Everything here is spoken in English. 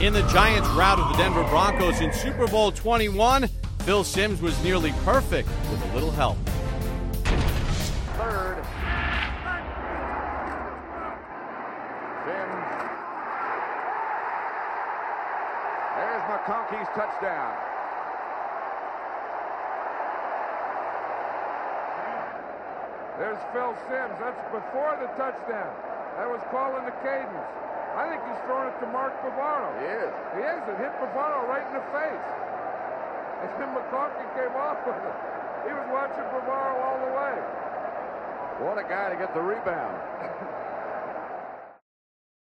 In the Giants' rout of the Denver Broncos in Super Bowl 21, Phil Simms was nearly perfect with a little help. Third. Simms. There's McConkey's touchdown. There's Phil Simms. That's before the touchdown. That was calling the cadence. I think he's throwing it to Mark Bavaro. He is. He is. It hit Bavaro right in the face. And then McConkey came off with it. He was watching Bavaro all the way. What a guy to get the rebound.